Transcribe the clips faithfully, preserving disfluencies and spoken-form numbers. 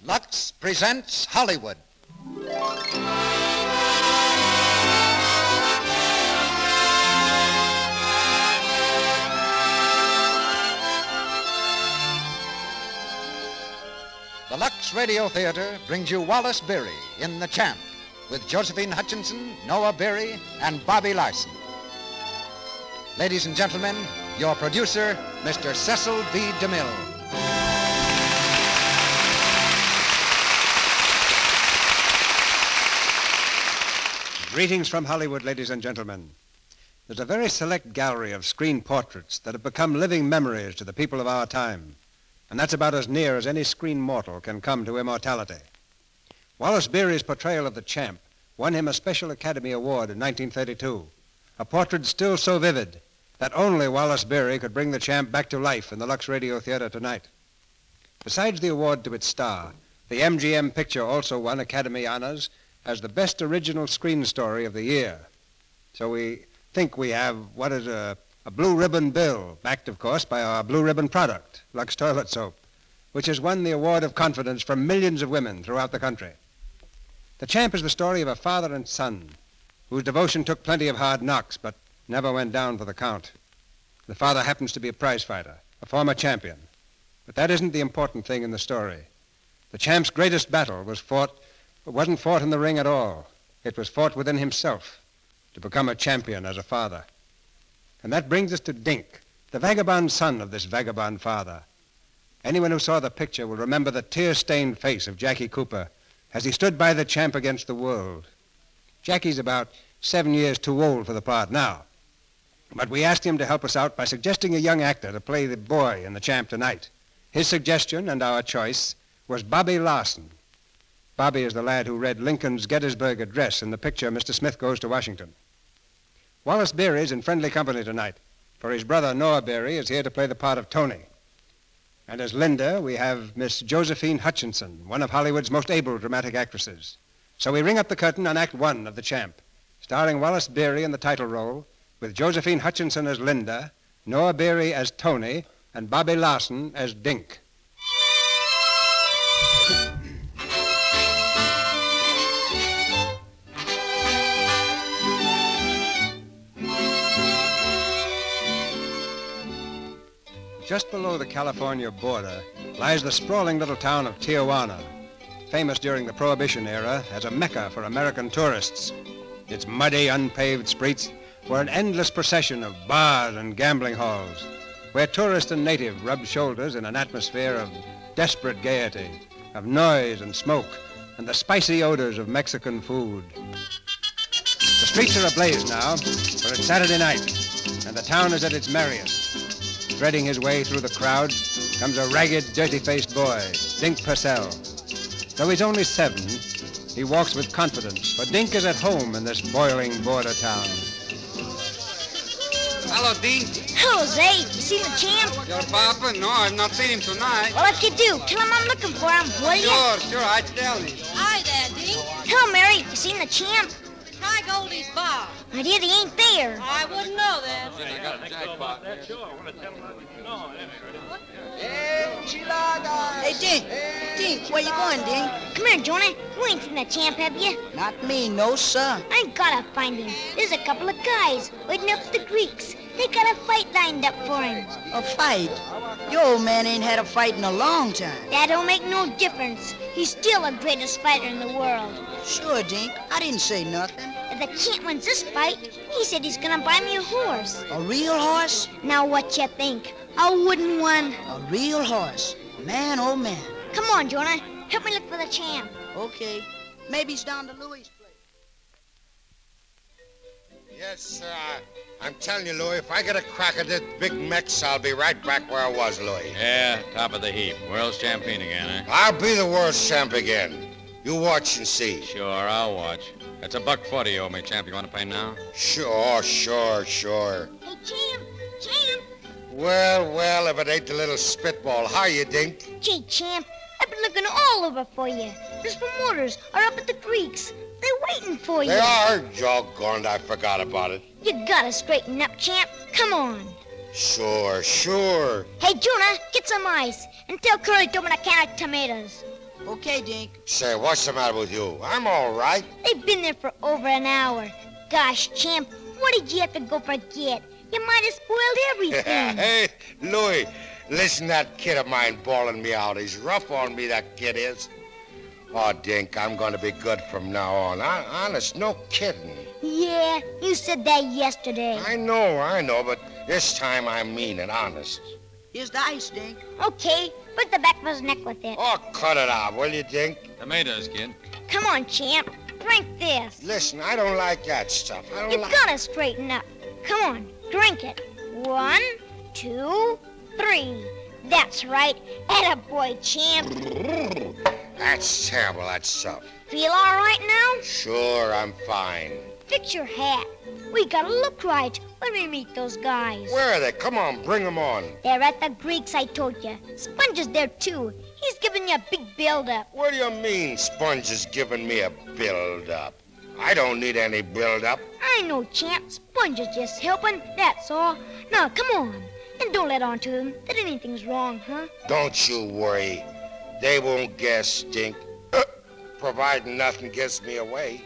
Lux presents Hollywood. The Lux Radio Theater brings you Wallace Beery in The Champ with Josephine Hutchinson, Noah Beery, and Bobby Larson. Ladies and gentlemen, your producer, Mister Cecil B. DeMille. Greetings from Hollywood, ladies and gentlemen. There's a very select gallery of screen portraits that have become living memories to the people of our time, and that's about as near as any screen mortal can come to immortality. Wallace Beery's portrayal of the Champ won him a Special Academy Award in nineteen thirty-two, a portrait still so vivid that only Wallace Beery could bring the Champ back to life in the Lux Radio Theater tonight. Besides the award to its star, the M G M picture also won Academy honors as the best original screen story of the year. So we think we have what is a, a blue ribbon bill, backed, of course, by our blue ribbon product, Lux Toilet Soap, which has won the award of confidence from millions of women throughout the country. The Champ is the story of a father and son whose devotion took plenty of hard knocks, but never went down for the count. The father happens to be a prize fighter, a former champion. But that isn't the important thing in the story. The Champ's greatest battle was fought It wasn't fought in the ring at all. It was fought within himself to become a champion as a father. And that brings us to Dink, the vagabond son of this vagabond father. Anyone who saw the picture will remember the tear-stained face of Jackie Cooper as he stood by the Champ against the world. Jackie's about seven years too old for the part now. But we asked him to help us out by suggesting a young actor to play the boy in the Champ tonight. His suggestion and our choice was Bobby Larson. Bobby is the lad who read Lincoln's Gettysburg Address in the picture Mister Smith Goes to Washington. Wallace Beery is in friendly company tonight, for his brother Noah Beery is here to play the part of Tony. And as Linda, we have Miss Josephine Hutchinson, one of Hollywood's most able dramatic actresses. So we ring up the curtain on Act One of The Champ, starring Wallace Beery in the title role, with Josephine Hutchinson as Linda, Noah Beery as Tony, and Bobby Larson as Dink. Just below the California border lies the sprawling little town of Tijuana, famous during the Prohibition era as a mecca for American tourists. Its muddy, unpaved streets were an endless procession of bars and gambling halls, where tourist and native rubbed shoulders in an atmosphere of desperate gaiety, of noise and smoke, and the spicy odors of Mexican food. The streets are ablaze now, for it's Saturday night, and the town is at its merriest. Threading his way through the crowd comes a ragged, dirty-faced boy, Dink Purcell. Though he's only seven, he walks with confidence, for Dink is at home in this boiling border town. Hello, Dink. Hello, Zay. You seen the Champ? Your papa? No, I've not seen him tonight. Well, if you do, tell him I'm looking for him, will you? Sure, sure, I tell him. Hi there, Dink. Hello, Mary. You seen the Champ? Try Goldie's bar. My dear, he ain't there. I wouldn't know that. I got a jackpot. Hey, Dink. Dink, where you going, Dink? Come here, Jonah. You ain't seen the Champ, have you? Not me, no, sir. I gotta find him. There's a couple of guys waiting up at the Greeks. They got a fight lined up for him. A fight? Your old man ain't had a fight in a long time. That don't make no difference. He's still the greatest fighter in the world. Sure, Dink. I didn't say nothing. If the Champ wins this fight, he said he's gonna buy me a horse. A real horse? Now what you think? A wooden one? A real horse. Man, oh man. Come on, Jonah. Help me look for the Champ. Okay. Maybe he's down to Louis' place. Yes, sir. I, I'm telling you, Louis, if I get a crack at this big Mex, I'll be right back where I was, Louis. Yeah, top of the heap. World's champion again, eh? I'll be the world champ again. You watch and see. Sure, I'll watch. It's a buck forty you owe me, Champ. You want to pay now? Sure, sure, sure. Hey, Champ! Champ! Well, well, if it ain't the little spitball. How you, Dink? Gee, Champ, I've been looking all over for you. These promoters are up at the Greeks. They're waiting for you. They are? Doggone, I forgot about it. You gotta straighten up, Champ. Come on. Sure, sure. Hey, Jonah, get some ice. And tell Curly to open a can of tomatoes. Okay, Dink. Say, what's the matter with you? I'm all right. They've been there for over an hour. Gosh, Champ, what did you have to go forget? You might have spoiled everything. Hey, Louie, listen to that kid of mine bawling me out. He's rough on me, that kid is. Oh, Dink, I'm going to be good from now on. I, honest, no kidding. Yeah, you said that yesterday. I know, I know, but this time I mean it, honest. Here's the ice, Dink. Okay, break the back of his neck with it. Oh, cut it out, will you, Dink? Tomatoes, kid. Come on, Champ. Drink this. Listen, I don't like that stuff. I don't You like... gotta straighten up. Come on, drink it. One, two, three. That's right. Attaboy, Champ. That's terrible, that stuff. Feel all right now? Sure, I'm fine. Fix your hat. We gotta look right when we meet those guys. Where are they? Come on, bring them on. They're at the Greeks, I told you. Sponge is there, too. He's giving you a big build-up. What do you mean, Sponge is giving me a build-up? I don't need any build-up. I know, Champ. Sponge is just helping, that's all. Now, come on. And don't let on to him that anything's wrong, huh? Don't you worry. They won't guess, Dink. Uh, providing nothing gets me away.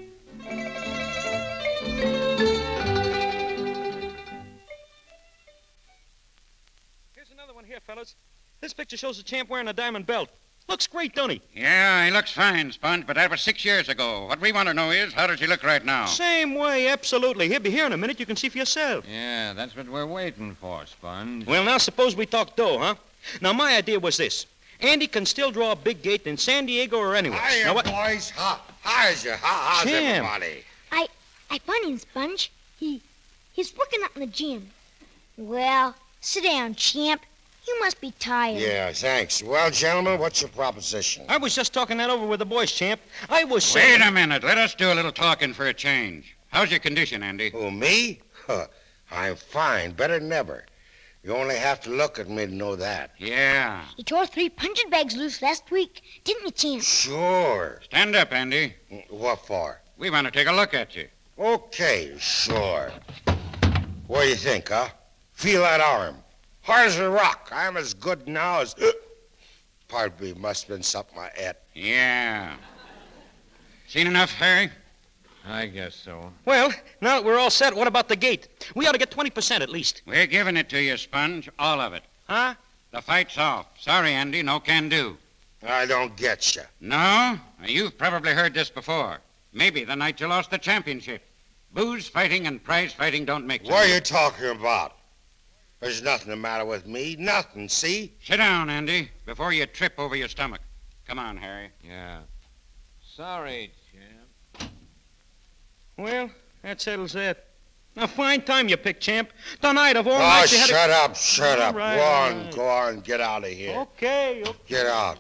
Here's another one here, fellas. This picture shows the champ wearing a diamond belt. Looks great, don't he? Yeah, he looks fine, Sponge, but that was six years ago. What we want to know is, how does he look right now? Same way, absolutely. He'll be here in a minute. You can see for yourself. Yeah, that's what we're waiting for, Sponge. Well, now, suppose we talk dough, huh? Now, my idea was this. Andy can still draw a big gate in San Diego or anywhere. Hiya, Now, what? boys. How, how's you? How, how's Jim. everybody? I, I found him, Sponge. He, he's working out in the gym. Well, sit down, Champ. You must be tired. Yeah, thanks. Well, gentlemen, what's your proposition? I was just talking that over with the boys, champ. I was Wait saying... a minute. Let us do a little talking for a change. How's your condition, Andy? Who, me? Huh. I'm fine, better than ever. You only have to look at me to know that. Yeah. You tore three punching bags loose last week, didn't you, Champ? Sure. Stand up, Andy. What for? We want to take a look at you. Okay, sure. What do you think, huh? Feel that arm. Hard as a rock. I'm as good now as... Pardon me, must have been something I ate. Yeah. Seen enough, Harry? I guess so. Well, now that we're all set, what about the gate? We ought to get twenty percent at least. We're giving it to you, Sponge. All of it. Huh? The fight's off. Sorry, Andy. No can do. I don't get you. No? You've probably heard this before. Maybe the night you lost the championship. Booze fighting and prize fighting don't mix. What are you talking about? There's nothing the matter with me. Nothing, see? Sit down, Andy, before you trip over your stomach. Come on, Harry. Yeah. Sorry, champ. Well, that settles that. A fine time you picked, champ. Tonight of all Oh, nights you had shut a... up, shut All up. right, go all on, right. go on, get out of here. Okay, okay. Get out.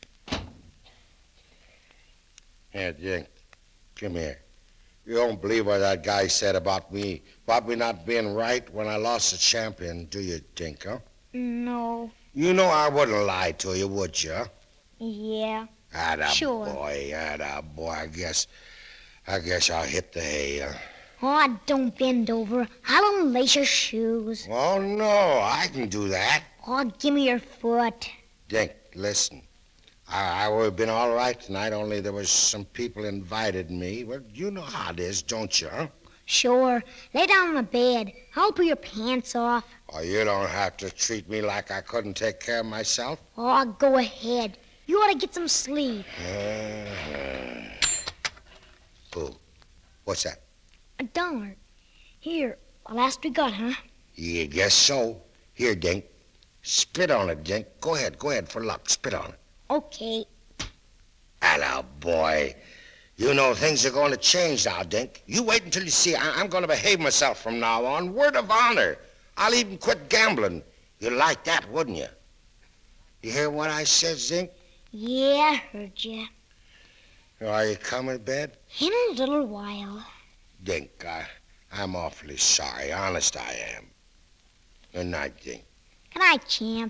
Here, Dink, come here. You don't believe what that guy said about me, about me not being right when I lost the champion, do you, Dink, huh? No. You know I wouldn't lie to you, would you? Huh? Yeah. Atta Sure. boy, atta boy. I guess, I guess I'll hit the hay. Huh? Oh, don't bend over. I'll unlace your shoes. Oh, no, I can do that. Oh, give me your foot. Dink, listen. I, I would have been all right tonight, only there was some people invited me. Well, you know how it is, don't you, huh? Sure. Lay down on the bed. I'll pull your pants off. Oh, you don't have to treat me like I couldn't take care of myself. Oh, go ahead. You ought to get some sleep. Uh-huh. Who? What's that? A dollar. Here, the last we got, huh? You guess so. Here, Dink. Spit on it, Dink. Go ahead, go ahead for luck. Spit on it. Okay. Atta boy. You know things are going to change now, Dink. You wait until you see I- I'm going to behave myself from now on. Word of honor. I'll even quit gambling. You'd like that, wouldn't you? You hear what I said, Dink? Yeah, I heard you. Are you coming to bed? In a little while. Dink, I, I'm awfully sorry. Honest, I am. Good night, Dink. Good night, champ.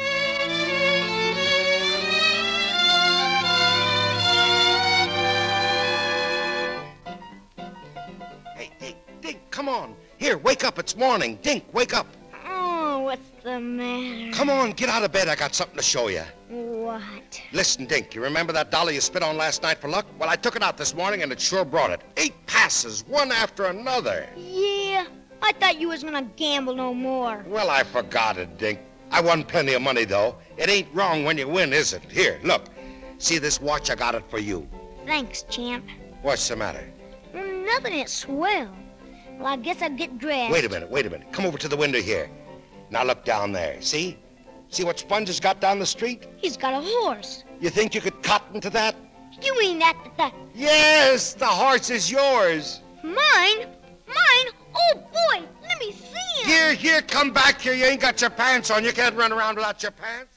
Hey, Dink, Dink, come on. Here, wake up. It's morning. Dink, wake up. Oh, what's the matter? Come on, get out of bed. I got something to show you. What? What? Listen, Dink, you remember that dollar you spit on last night for luck? Well, I took it out this morning, and it sure brought it. Eight passes, one after another. Yeah, I thought you was gonna gamble no more. Well, I forgot it, Dink. I won plenty of money, though. It ain't wrong when you win, is it? Here, look. See this watch? I got it for you. Thanks, champ. What's the matter? Well, nothing, it's swell. Well, I guess I'll get dressed. Wait a minute, wait a minute. Come over to the window here. Now look down there. See? See what Sponge has got down the street? He's got a horse. You think you could cotton to that? You mean that, that, that... Yes, the horse is yours. Mine? Mine? Oh, boy, let me see him. Here, here, come back here. You ain't got your pants on. You can't run around without your pants.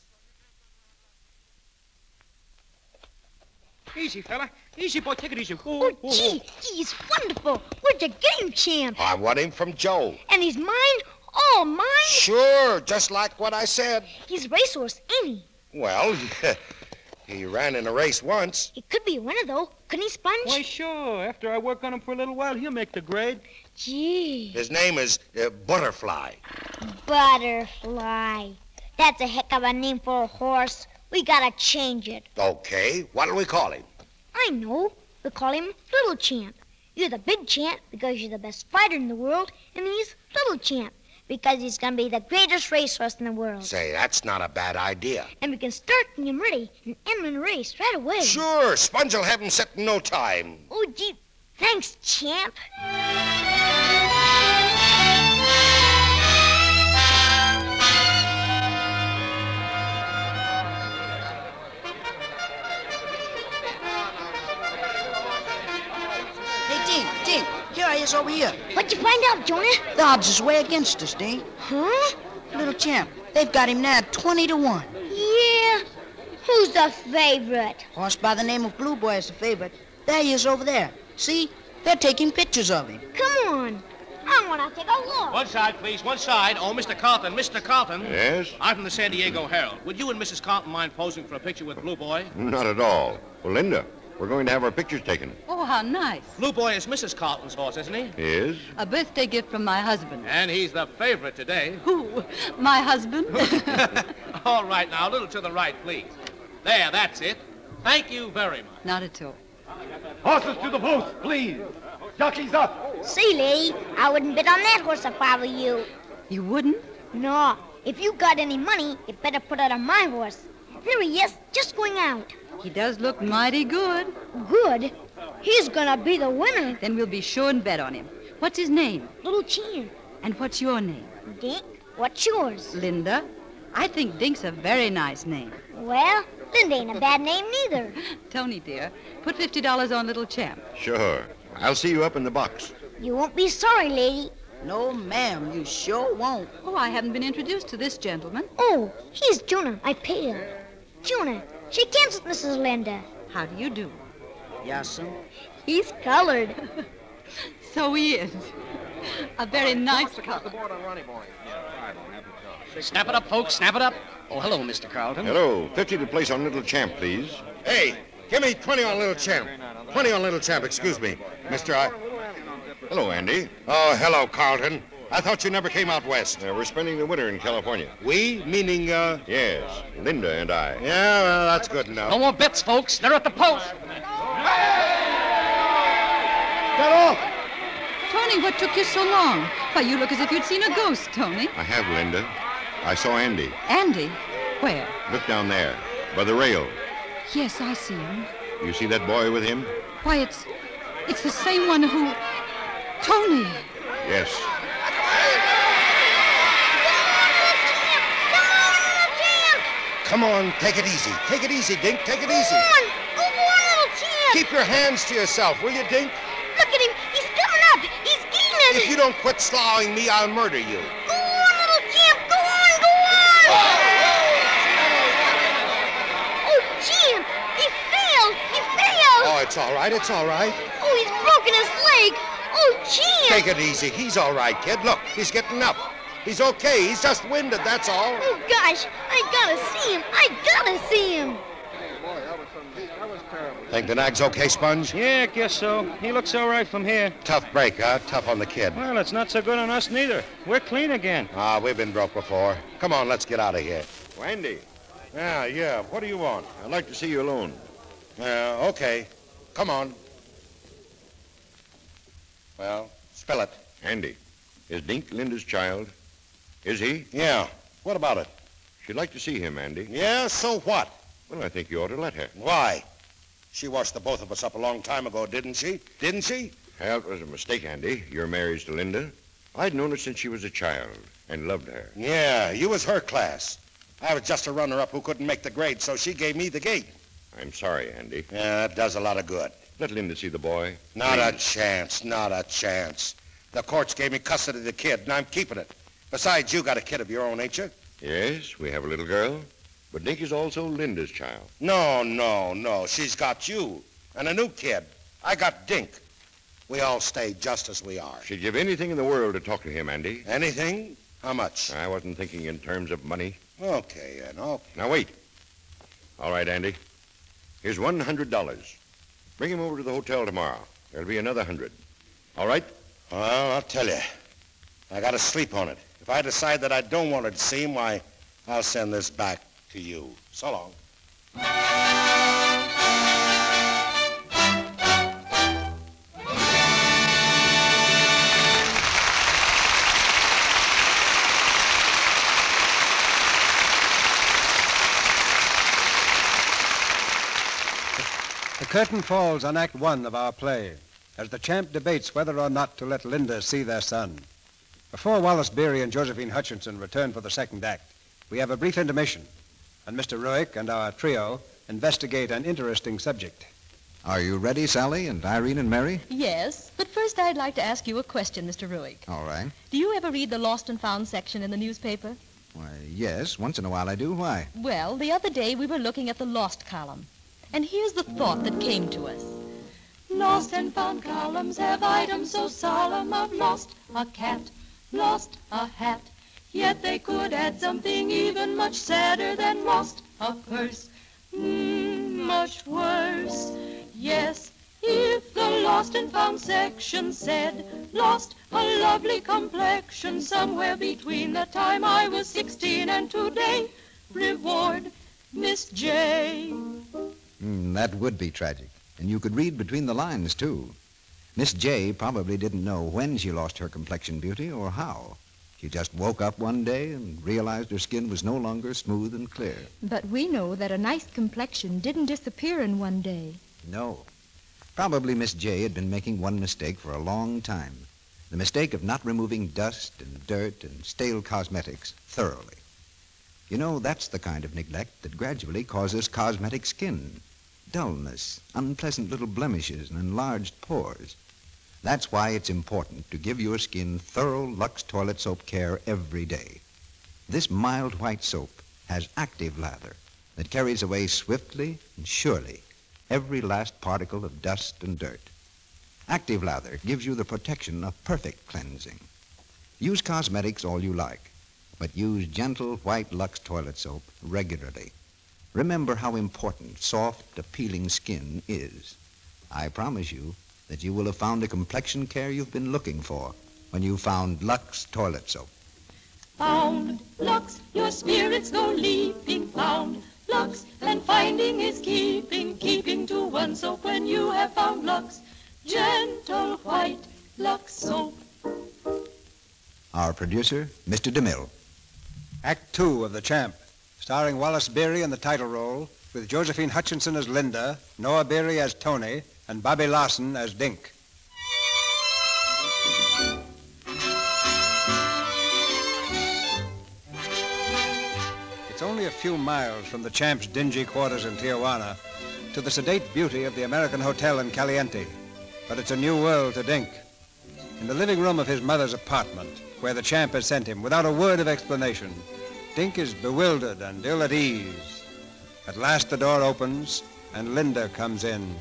Easy, fella. Easy, boy. Take it easy. Oh, gee, he's wonderful. Where'd you get him, champ? I want him from Joe. And he's mine? All mine? Sure, just like what I said. He's a racehorse, ain't he? Well, he ran in a race once. It could be a winner, though. Couldn't he, Sponge? Why, sure. After I work on him for a little while, he'll make the grade. Gee. His name is uh, Butterfly. Butterfly. That's a heck of a name for a horse. We gotta change it. Okay, what'll we call him? I know. We'll call him Little Champ. You're the big champ because you're the best fighter in the world, and he's Little Champ because he's gonna be the greatest racehorse in the world. Say, that's not a bad idea. And we can start getting him ready and end him in a race right away. Sure, Sponge will have him set in no time. Oh, gee, thanks, champ. Here I is over here. What'd you find out, Jonah? The odds is way against us, Dink. Huh? Little champ, they've got him now twenty to one. Yeah. Who's the favorite? Horse by the name of Blue Boy is the favorite. There he is over there. See? They're taking pictures of him. Come on. I want to take a look. One side, please. One side. Oh, Mister Carlton. Mister Carlton. Yes? I'm from the San Diego Herald. Would you and Missus Carlton mind posing for a picture with Blue Boy? Not at all. Well, Linda, we're going to have our pictures taken. Oh, how nice. Blue Boy is Missus Carlton's horse, isn't he? Is? A birthday gift from my husband. And he's the favorite today. Who? My husband? All right, now, a little to the right, please. There, that's it. Thank you very much. Not at all. Horses to the post, please. Jockeys up. See, lady, I wouldn't bet on that horse if I were you. You wouldn't? No. If you got any money, you better put it on my horse. There he is, just going out. He does look mighty good. Good? He's gonna be the winner. Then we'll be sure and bet on him. What's his name? Little Champ. And what's your name? Dink. What's yours? Linda. I think Dink's a very nice name. Well, Linda ain't a bad name neither. Tony, dear, put fifty dollars on Little Champ. Sure. I'll see you up in the box. You won't be sorry, lady. No, ma'am, you sure won't. Oh, I haven't been introduced to this gentleman. Oh, he's Jonah. I pay her. Jonah, shake hands with Missus Linda. How do you do? Yassam. He's colored. So he is. A very nice color. Snap it up, folks, snap it up. Oh, hello, Mister Carlton. Hello. Fifty to place on Little Champ, please. Hey, give me twenty on Little Champ. twenty on Little Champ, excuse me. Mister I... Hello, Andy. Oh, hello, Carlton. I thought you never came out west. Uh, we're spending the winter in California. We? Meaning, uh... Yes, Linda and I. Yeah, well, that's good enough. No more bets, folks. They're at the post. Get off! Tony, what took you so long? Why, you look as if you'd seen a ghost, Tony. I have, Linda. I saw Andy. Andy? Where? Look down there, by the rail. Yes, I see him. You see that boy with him? Why, it's... it's the same one who... Tony! Yes. Come on, take it easy. Take it easy, Dink. Take it easy. Go on. Go on, Little Champ. Keep your hands to yourself, will you, Dink? Look at him. He's coming up. He's gaining. If you don't quit sloughing me, I'll murder you. Go on, Little Champ. Go on, go on. Oh, Champ. He failed. He failed. Oh, it's all right. It's all right. Oh, he's broken his leg. Oh, Champ. Take it easy. He's all right, kid. Look, he's getting up. He's okay. He's just winded, that's all. Oh, gosh. I gotta see him. I gotta see him. Think the nag's okay, Sponge? Yeah, I guess so. He looks all right from here. Tough break, huh? Tough on the kid. Well, it's not so good on us neither. We're clean again. Ah, we've been broke before. Come on, let's get out of here. Andy, Yeah, yeah. What do you want? I'd like to see you alone. Uh, okay. Come on. Well, spell it. Andy, is Dink Linda's child? Is he? Yeah. What about it? She'd like to see him, Andy. Yeah, so what? Well, I think you ought to let her. Why? She washed the both of us up a long time ago, didn't she? Didn't she? Well, it was a mistake, Andy. Your marriage to Linda. I'd known her since she was a child and loved her. Yeah, you was her class. I was just a runner-up who couldn't make the grade, so she gave me the gate. I'm sorry, Andy. Yeah, that does a lot of good. Let Linda see the boy. Not Please. a chance, not a chance. The courts gave me custody of the kid, and I'm keeping it. Besides, you got a kid of your own, ain't you? Yes, we have a little girl. But Dink is also Linda's child. No, no, no. She's got you. And a new kid. I got Dink. We all stay just as we are. She'd give anything in the world to talk to him, Andy. Anything? How much? I wasn't thinking in terms of money. Okay, then, okay. Now, wait. All right, Andy. Here's one hundred dollars. Bring him over to the hotel tomorrow. There'll be another hundred. All right? Well, I'll tell you. I got to sleep on it. If I decide that I don't want her to see him, why, I'll send this back to you. So long. The curtain falls on Act One of our play as the champ debates whether or not to let Linda see their son. Before Wallace Beery and Josephine Hutchinson return for the second act, we have a brief intermission, and Mister Ruick and our trio investigate an interesting subject. Are you ready, Sally and Irene and Mary? Yes, but first I'd like to ask you a question, Mister Ruick. All right. Do you ever read the Lost and Found section in the newspaper? Why, yes, once in a while I do. Why? Well, the other day we were looking at the Lost column, and here's the thought that came to us. Lost and found columns have items so solemn of lost a cat, lost a hat, yet they could add something even much sadder than lost a purse. Mm, much worse. Yes, if the lost and found section said lost a lovely complexion somewhere between the time I was sixteen and today, reward Miss J. Mm, that would be tragic. And you could read between the lines, too. Miss J probably didn't know when she lost her complexion beauty or how. She just woke up one day and realized her skin was no longer smooth and clear. But we know that a nice complexion didn't disappear in one day. No. Probably Miss J had been making one mistake for a long time. The mistake of not removing dust and dirt and stale cosmetics thoroughly. You know, that's the kind of neglect that gradually causes cosmetic skin. Dullness, unpleasant little blemishes, and enlarged pores. That's why it's important to give your skin thorough Lux toilet soap care every day. This mild white soap has active lather that carries away swiftly and surely every last particle of dust and dirt. Active lather gives you the protection of perfect cleansing. Use cosmetics all you like, but use gentle white Lux toilet soap regularly. Remember how important soft, appealing skin is. I promise you that you will have found the complexion care you've been looking for when you found Lux toilet soap. Found Lux, your spirits go leaping. Found Lux, and finding is keeping, keeping to one soap when you have found Lux. Gentle white Lux soap. Our producer, Mister DeMille. Act Two of The Champ, starring Wallace Beery in the title role, with Josephine Hutchinson as Linda, Noah Beery as Tony, and Bobby Larson as Dink. It's only a few miles from the Champ's dingy quarters in Tijuana to the sedate beauty of the American Hotel in Caliente, but it's a new world to Dink. In the living room of his mother's apartment, where the Champ has sent him, without a word of explanation, Dink is bewildered and ill at ease. At last the door opens, and Linda comes in.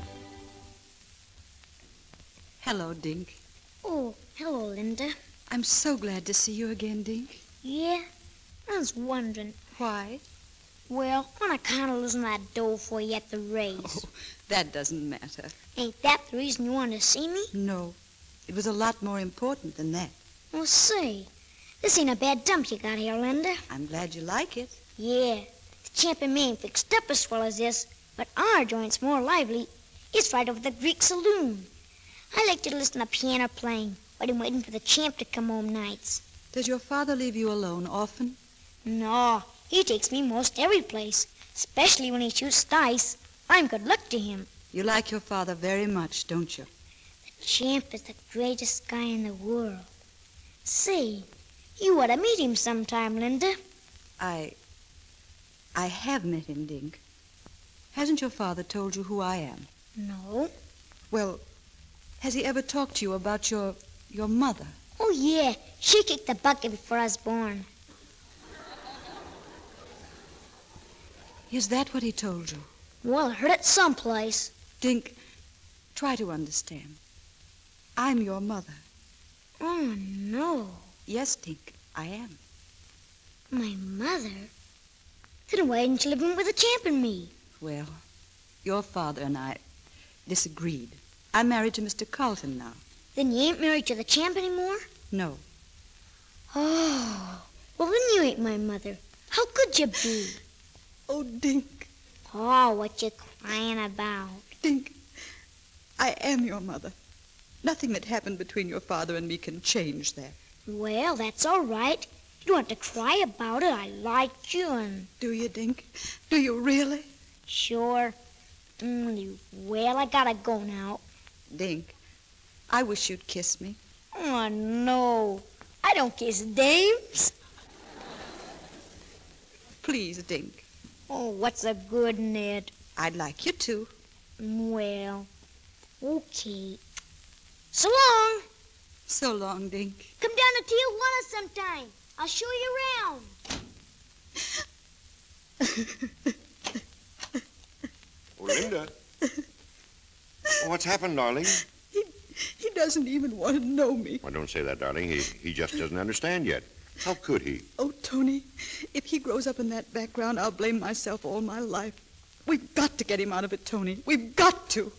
Hello, Dink. Oh, hello, Linda. I'm so glad to see you again, Dink. Yeah? I was wondering. Why? Well, on account of losing that dough for you at the race. Oh, that doesn't matter. Ain't that the reason you wanted to see me? No. It was a lot more important than that. Well, say, this ain't a bad dump you got here, Linda. I'm glad you like it. Yeah. It's Champ and me ain't fixed up as well as this, but our joint's more lively. It's right over the Greek saloon. I like to listen to piano playing while I'm waiting for the champ to come home nights. Does your father leave you alone often? No, he takes me most every place, especially when he shoots dice. I'm good luck to him. You like your father very much, don't you? The champ is the greatest guy in the world. Say, you ought to meet him sometime, Linda. I... I have met him, Dink. Hasn't your father told you who I am? No. Well, has he ever talked to you about your... your mother? Oh, yeah. She kicked the bucket before I was born. Is that what he told you? Well, I heard it someplace. Dink, try to understand. I'm your mother. Oh, no. Yes, Dink, I am. My mother? Then why didn't you live in with the champ and me? Well, your father and I disagreed. I'm married to Mister Carlton now. Then you ain't married to the champ anymore? No. Oh, well, then you ain't my mother. How could you be? Oh, Dink. Oh, what you crying about? Dink, I am your mother. Nothing that happened between your father and me can change that. Well, that's all right. You don't have to cry about it. I like you and... Do you, Dink? Do you really? Sure. Mm, well, I gotta go now. Dink, I wish you'd kiss me. Oh, no. I don't kiss dames. Please, Dink. Oh, what's a good, Ned? I'd like you to. Well, okay. So long. So long, Dink. Come down to Tijuana sometime. I'll show you around. Oh, Linda. Oh, what's happened, darling? He, he doesn't even want to know me. Well, don't say that, darling. He, he just doesn't understand yet. How could he? Oh, Tony, if he grows up in that background, I'll blame myself all my life. We've got to get him out of it, Tony. We've got to.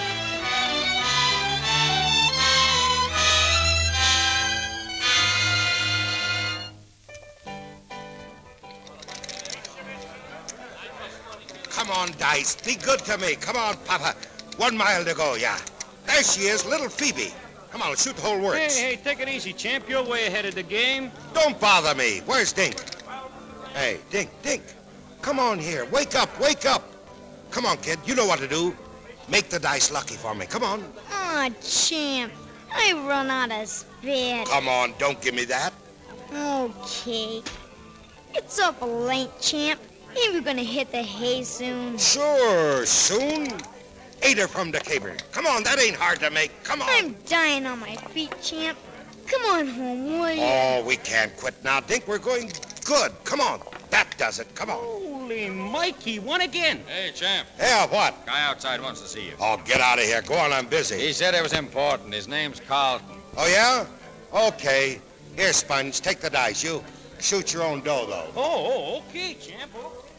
Come on, Dice. Be good to me. Come on, Papa. One mile to go, yeah. There she is, little Phoebe. Come on, let's shoot the whole works. Hey, hey, take it easy, champ. You're way ahead of the game. Don't bother me. Where's Dink? Hey, Dink, Dink. Come on here. Wake up, wake up. Come on, kid. You know what to do. Make the dice lucky for me. Come on. Oh, champ. I run out of spit. Come on, don't give me that. Okay. It's awful late, champ. Ain't we gonna hit the hay soon? Sure, soon. Eight her from the caper. Come on, that ain't hard to make. Come on. I'm dying on my feet, champ. Come on home, will you? Oh, we can't quit now, Dink. We're going good. Come on. That does it. Come on. Holy Mike, he won again. Hey, champ. Yeah, what? Guy outside wants to see you. Oh, get out of here. Go on, I'm busy. He said it was important. His name's Carlton. Oh, yeah? Okay. Here, Sponge, take the dice. You shoot your own dough, though. Oh, oh okay, champ.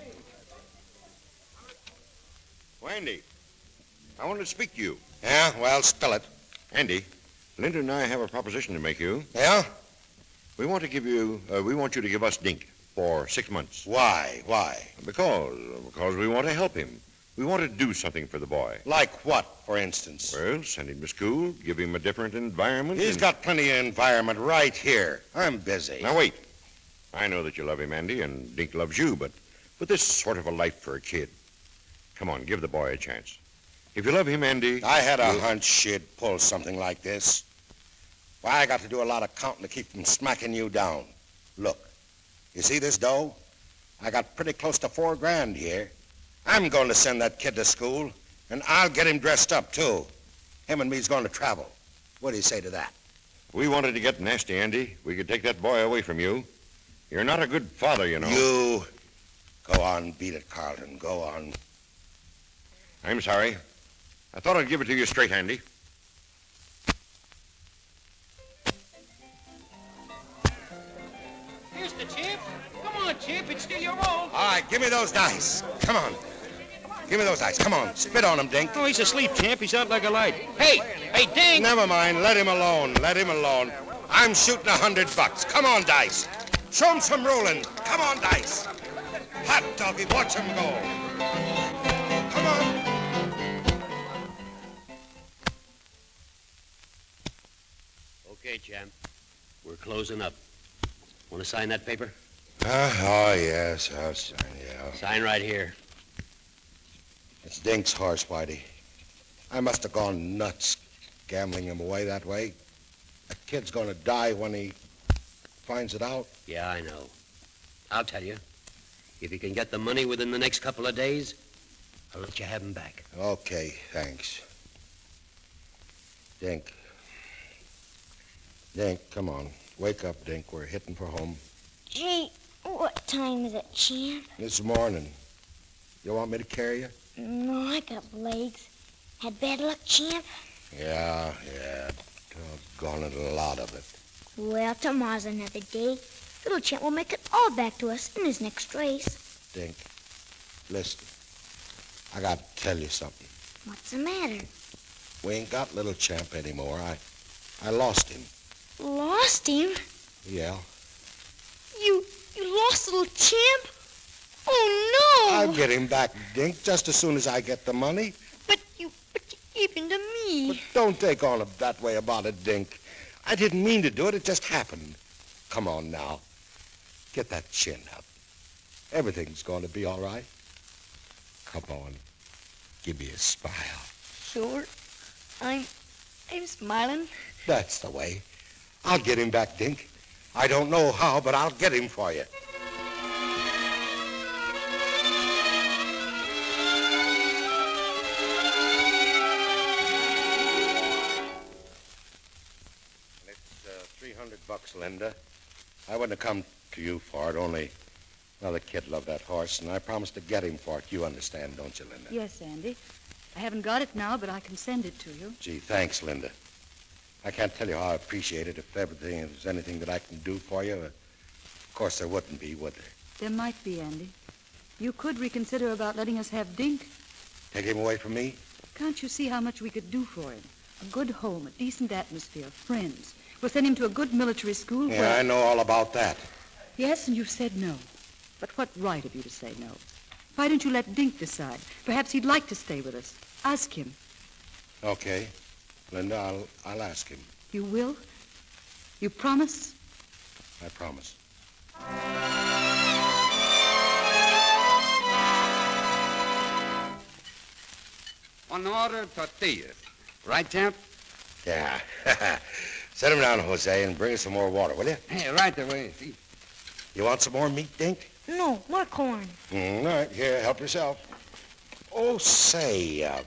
Andy, I wanted to speak to you. Yeah? Well, spill it. Andy, Linda and I have a proposition to make you. Yeah? We want to give you, uh, we want you to give us Dink for six months. Why? Why? Because, because we want to help him. We want to do something for the boy. Like what, for instance? Well, send him to school, give him a different environment. He's and... got plenty of environment right here. I'm busy. Now, wait. I know that you love him, Andy, and Dink loves you, but, but this is sort of a life for a kid. Come on, give the boy a chance. If you love him, Andy... I had a you'll... hunch she'd pull something like this. Why, I got to do a lot of counting to keep from smacking you down. Look, you see this dough? I got pretty close to four grand here. I'm going to send that kid to school, and I'll get him dressed up, too. Him and me's going to travel. What do you say to that? We wanted to get nasty, Andy. We could take that boy away from you. You're not a good father, you know. You... Go on, beat it, Carlton. Go on. I'm sorry. I thought I'd give it to you straight, Andy. Here's the champ. Come on, champ. It's still your roll. All right, give me those dice. Come on. Give me those dice. Come on. Spit on him, Dink. Oh, he's asleep, champ. He's out like a light. Hey, hey, Dink. Never mind. Let him alone. Let him alone. I'm shooting a hundred bucks. Come on, dice. Show him some rolling. Come on, dice. Hot doggy, watch him go. Come on. Okay, champ. We're closing up. Want to sign that paper? Uh, oh, yes, I'll sign, yeah. Sign right here. It's Dink's horse, Whitey. I must have gone nuts gambling him away that way. That kid's gonna die when he finds it out. Yeah, I know. I'll tell you. If you can get the money within the next couple of days, I'll let you have him back. Okay, thanks. Dink. Dink, come on. Wake up, Dink. We're hitting for home. Gee, what time is it, champ? This morning. You want me to carry you? No, I got legs. Had bad luck, champ? Yeah, yeah. Doggone it, a lot of it. Well, tomorrow's another day. Little champ will make it all back to us in his next race. Dink, listen. I got to tell you something. What's the matter? We ain't got little champ anymore. I, I lost him. Lost him? Yeah. You, you lost little champ? Oh, no! I'll get him back, Dink, just as soon as I get the money. But you, but you gave him to me. But don't take on that way about it, Dink. I didn't mean to do it. It just happened. Come on now. Get that chin up. Everything's going to be all right. Come on. Give me a smile. Sure. I'm, I'm smiling. That's the way. I'll get him back, Dink. I don't know how, but I'll get him for you. It's uh, three hundred bucks, Linda. I wouldn't have come to you for it, only another kid loved that horse, and I promised to get him for it. You understand, don't you, Linda? Yes, Andy. I haven't got it now, but I can send it to you. Gee, thanks, Linda. I can't tell you how I appreciate it. If everything, if there's anything that I can do for you, uh, of course there wouldn't be, would there? There might be, Andy. You could reconsider about letting us have Dink. Take him away from me? Can't you see how much we could do for him? A good home, a decent atmosphere, friends. We'll send him to a good military school Yeah, where... I know all about that. Yes, and you've said no. But what right have you to say no? Why don't you let Dink decide? Perhaps he'd like to stay with us. Ask him. Okay. Linda, I'll, I'll ask him. You will? You promise? I promise. One order tortillas. Right, champ? Yeah. Set him down, Jose, and bring us some more water, will you? Hey, right away. See? You want some more meat, Dink? No, more corn. Mm, all right, here, help yourself. Oh, say, uh,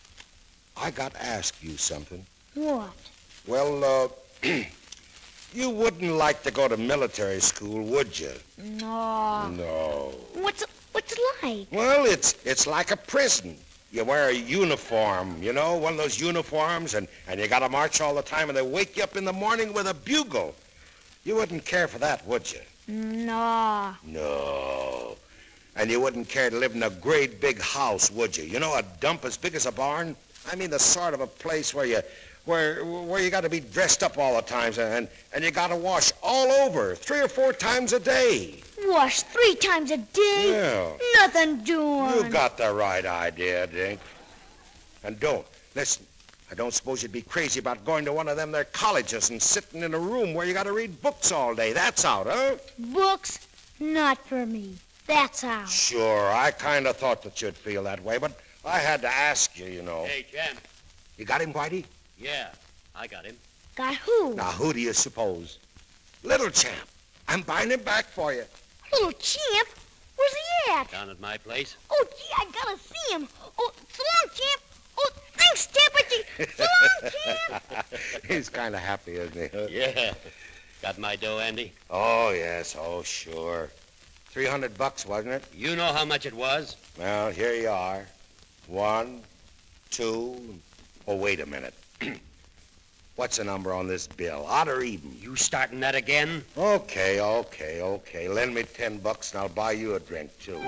I got to ask you something. What? Well, uh, you wouldn't like to go to military school, would you? No. No. What's it, what's it like? Well, it's it's like a prison. You wear a uniform, you know, one of those uniforms, and, and you got to march all the time, and they wake you up in the morning with a bugle. You wouldn't care for that, would you? No. No. And you wouldn't care to live in a great big house, would you? You know, a dump as big as a barn? I mean, the sort of a place where you where where you got to be dressed up all the time, and, and you got to wash all over three or four times a day. Wash three times a day? Yeah. Nothing doing. You got the right idea, Dink. And don't. Listen, I don't suppose you'd be crazy about going to one of them there colleges and sitting in a room where you got to read books all day. That's out, huh? Books? Not for me. That's out. Sure, I kind of thought that you'd feel that way, but I had to ask you, you know. Hey, champ. You got him, Whitey? Yeah, I got him. Got who? Now, who do you suppose? Little champ. I'm buying him back for you. Little champ? Where's he at? Down at my place. Oh, gee, I gotta see him. Oh, so long, champ. Oh, thanks, Tapperty. So long, champ. He's kind of happy, isn't he? Huh? Yeah. Got my dough, Andy? Oh, yes. Oh, sure. Three hundred bucks, wasn't it? You know how much it was? Well, here you are. One, two... Oh, wait a minute. What's the number on this bill? Odd or even? You starting that again? Okay, okay, okay. Lend me ten bucks and I'll buy you a drink, too.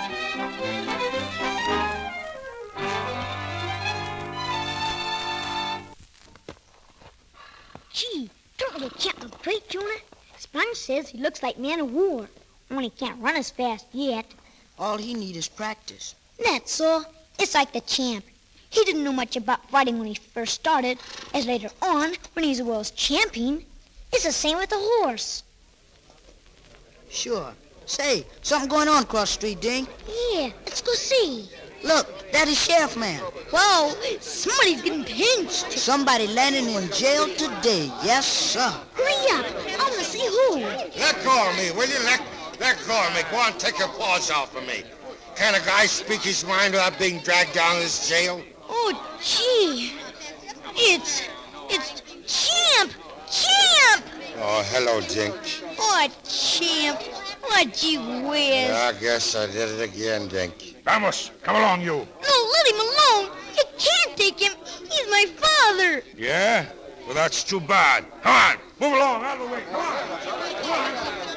Gee, don't little champ look great, Jonah? Sponge says he looks like man of war. Only can't run as fast yet. All he needs is practice. That's all. It's like the champ. He didn't know much about fighting when he first started, as later on, when he's the world's champion. It's the same with the horse. Sure. Say, something going on across the street, Dink. Yeah, let's go see. Look, that is Sheriff Man. Whoa, somebody's getting pinched. Somebody landing in jail today. Yes, sir. Hurry up. I want to see who. Let go of me, will you? Let, let go of me. Go on, take your paws off of me. Can a guy speak his mind without being dragged down to this jail? Oh, gee. It's, it's Champ. Champ. Oh, hello, Dink. Oh, Champ. Oh, gee whiz. I guess I did it again, Dink. Vamos, come along, you. No, let him alone. You can't take him. He's my father. Yeah? Well, that's too bad. Come on, move along, out of the way. Come on. Come on.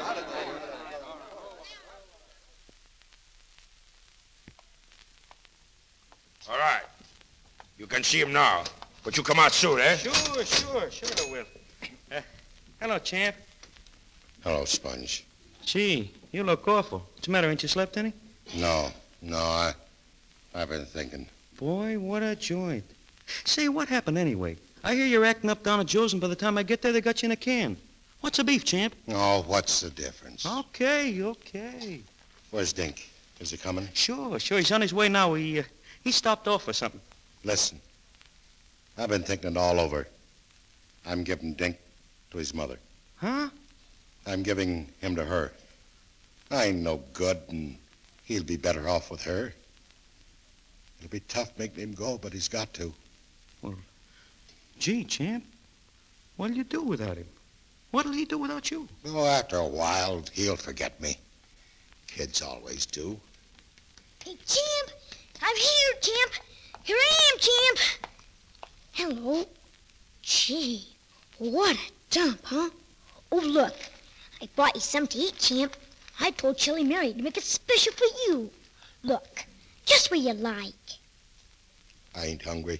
All right. You can see him now, but you come out soon, eh? Sure, sure, sure I will. Uh, hello, champ. Hello, Sponge. Gee, you look awful. What's the matter? Ain't you slept any? No, no, I, I've been thinking. Boy, what a joint. Say, what happened anyway? I hear you're acting up down at Joe's, and by the time I get there, they got you in a can. What's the beef, champ? Oh, what's the difference? Okay, okay. Where's Dink? Is he coming? Sure, sure. He's on his way now. He, uh, he stopped off for something. Listen, I've been thinking it all over. I'm giving Dink to his mother. Huh? I'm giving him to her. I ain't no good, and he'll be better off with her. It'll be tough making him go, but he's got to. Well, gee, champ, what'll you do without him? What'll he do without you? Oh, after a while, he'll forget me. Kids always do. Hey, Champ, I'm here, Champ. Here I am, Champ. Hello. Gee, what a dump, huh? Oh, look, I brought you something to eat, Champ. I told Chilly Mary to make it special for you. Look, just where you like. I ain't hungry.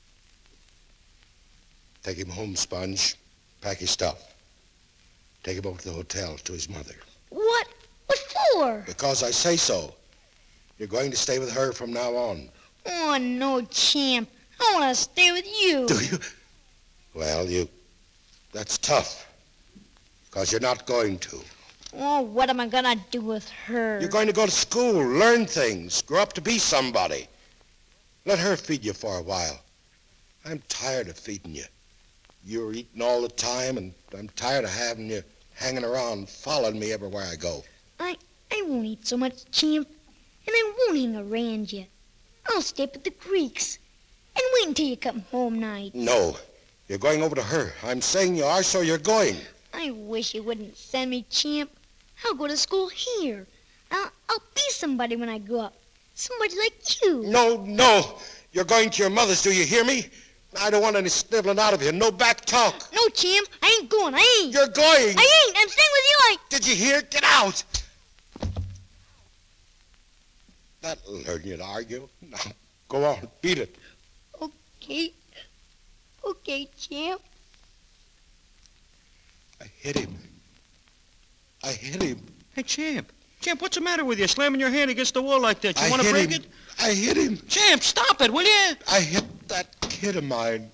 Take him home, Sponge. Pack his stuff. Take him over to the hotel to his mother. What? What for? Because I say so. You're going to stay with her from now on. Oh, no, Champ. I want to stay with you. Do you? Well, you... That's tough. Because you're not going to. Oh, what am I going to do with her? You're going to go to school, learn things, grow up to be somebody. Let her feed you for a while. I'm tired of feeding you. You're eating all the time, and I'm tired of having you hanging around, following me everywhere I go. I, I won't eat so much, Champ, and I won't hang around you. I'll stay up at the Greeks and wait until you come home night. No, you're going over to her. I'm saying you are, so you're going. I wish you wouldn't send me, Champ. I'll go to school here. I'll, I'll be somebody when I grow up. Somebody like you. No, no. You're going to your mother's, do you hear me? I don't want any sniveling out of you. No back talk. No, Champ. I ain't going. I ain't. You're going. I ain't. I'm staying with you. I... Did you hear? Get out. That'll learn you to argue. Now, go on. Beat it. Okay. Okay, Champ. I hit him. I hit him. Hey, Champ. Champ, what's the matter with you? Slamming your hand against the wall like that. You I want to hit break him. it? I hit him. Champ, stop it, will you? I hit that kid of mine.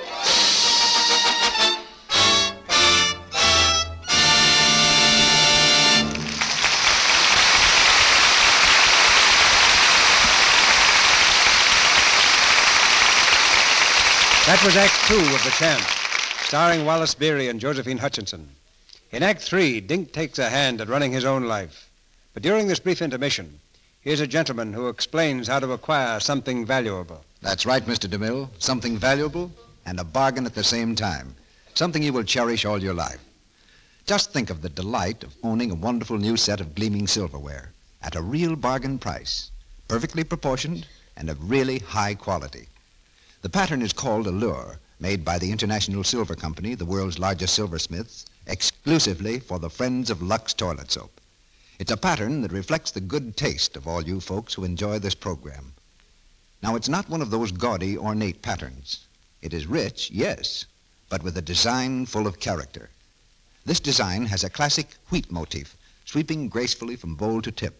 That was Act Two of The Champ, starring Wallace Beery and Josephine Hutchinson. In Act Three, Dink takes a hand at running his own life. But during this brief intermission, here's a gentleman who explains how to acquire something valuable. That's right, Mister DeMille. Something valuable and a bargain at the same time. Something you will cherish all your life. Just think of the delight of owning a wonderful new set of gleaming silverware at a real bargain price, perfectly proportioned and of really high quality. The pattern is called Allure, made by the International Silver Company, the world's largest silversmiths, exclusively for the friends of Lux Toilet Soap. It's a pattern that reflects the good taste of all you folks who enjoy this program. Now, it's not one of those gaudy, ornate patterns. It is rich, yes, but with a design full of character. This design has a classic wheat motif, sweeping gracefully from bowl to tip,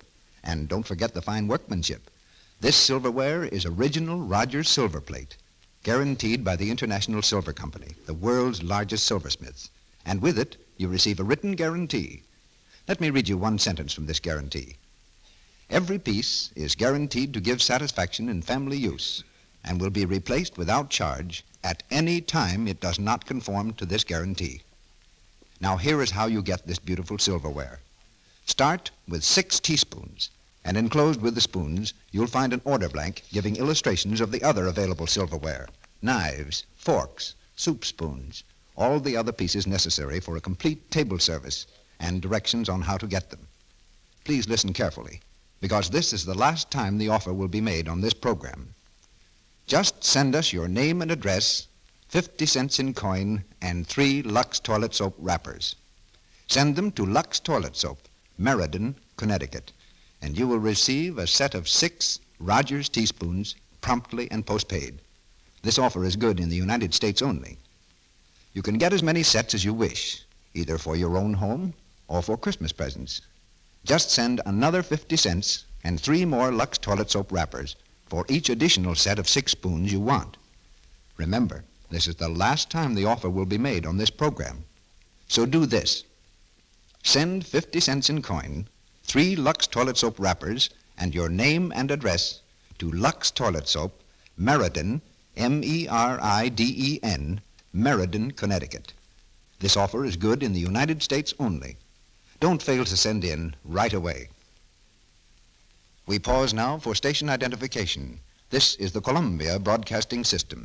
And don't forget the fine workmanship. This silverware is original Rogers silver plate, guaranteed by the International Silver Company, the world's largest silversmiths. And with it, you receive a written guarantee. Let me read you one sentence from this guarantee. Every piece is guaranteed to give satisfaction in family use and will be replaced without charge at any time it does not conform to this guarantee. Now here is how you get this beautiful silverware. Start with six teaspoons, and enclosed with the spoons, you'll find an order blank giving illustrations of the other available silverware, knives, forks, soup spoons, all the other pieces necessary for a complete table service, and directions on how to get them. Please listen carefully, because this is the last time the offer will be made on this program. Just send us your name and address, fifty cents in coin, and three Lux Toilet Soap wrappers. Send them to Lux Toilet Soap, Meriden, Connecticut, and you will receive a set of six Rogers teaspoons promptly and postpaid. This offer is good in the United States only. You can get as many sets as you wish, either for your own home or for Christmas presents. Just send another fifty cents and three more Lux Toilet Soap wrappers for each additional set of six spoons you want. Remember, this is the last time the offer will be made on this program. So do this. Send fifty cents in coin, three Lux Toilet Soap wrappers, and your name and address to Lux Toilet Soap, Meriden, M E R I D E N, Meriden, Connecticut. This offer is good in the United States only. Don't fail to send in right away. We pause now for station identification. This is the Columbia Broadcasting System.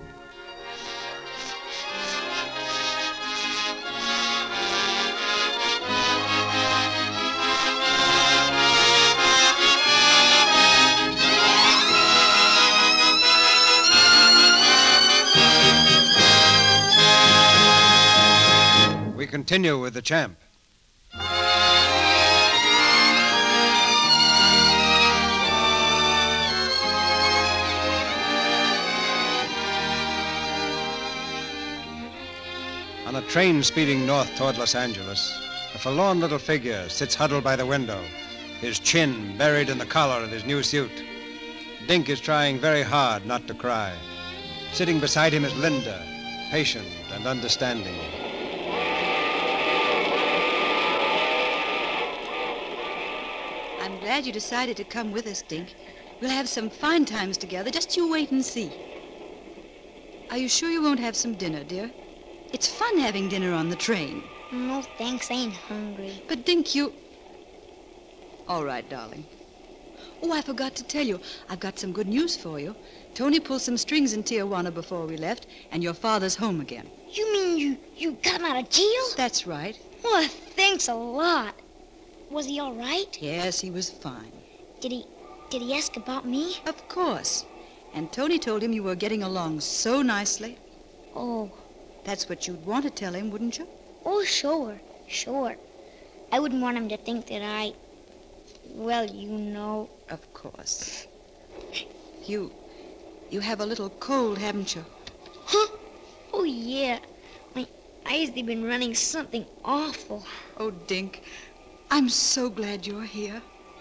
We continue with the champ. On a train speeding north toward Los Angeles, a forlorn little figure sits huddled by the window, his chin buried in the collar of his new suit. Dink is trying very hard not to cry. Sitting beside him is Linda, patient and understanding. I'm glad you decided to come with us, Dink. We'll have some fine times together. Just you wait and see. Are you sure you won't have some dinner, dear? It's fun having dinner on the train. No, thanks. I ain't hungry. But, Dink, you... All right, darling. Oh, I forgot to tell you. I've got some good news for you. Tony pulled some strings in Tijuana before we left, and your father's home again. You mean you, you got him out of jail? That's right. Well, thanks a lot. Was he all right? Yes, he was fine. Did he, did he ask about me? Of course. And Tony told him you were getting along so nicely. Oh. That's what you'd want to tell him, wouldn't you? Oh, sure, sure. I wouldn't want him to think that I... Well, you know... Of course. You... You have a little cold, haven't you? Huh? Oh, yeah. My eyes, they've been running something awful. Oh, Dink, I'm so glad you're here.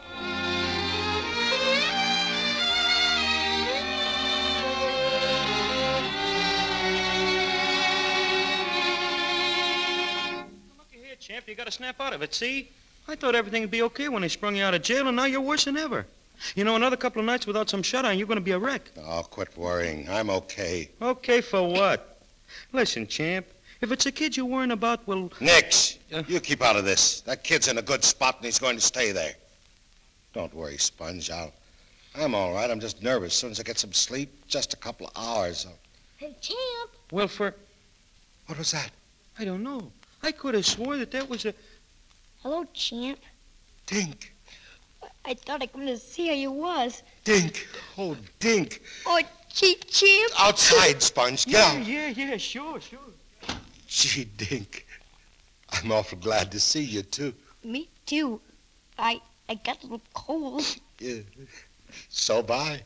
Champ, you got to snap out of it, see? I thought everything would be okay when they sprung you out of jail, and now you're worse than ever. You know, another couple of nights without some shut-eye, you're going to be a wreck. Oh, quit worrying. I'm okay. Okay for what? Listen, Champ, if it's a kid you're worrying about, well... Nix, uh, you keep out of this. That kid's in a good spot, and he's going to stay there. Don't worry, Sponge. I'll... I'm all right. I'm just nervous. As soon as I get some sleep, just a couple of hours. I'll... Hey, Champ. Well, for... What was that? I don't know. I could have swore that that was a... Hello, Champ. Dink. I thought I come to see how you was. Dink. Oh, Dink. Oh, gee, Champ. Outside, Sponge. Get yeah, out. Yeah, yeah, sure, sure. Gee, Dink. I'm awful glad to see you, too. Me, too. I I got a little cold. Yeah. So bye.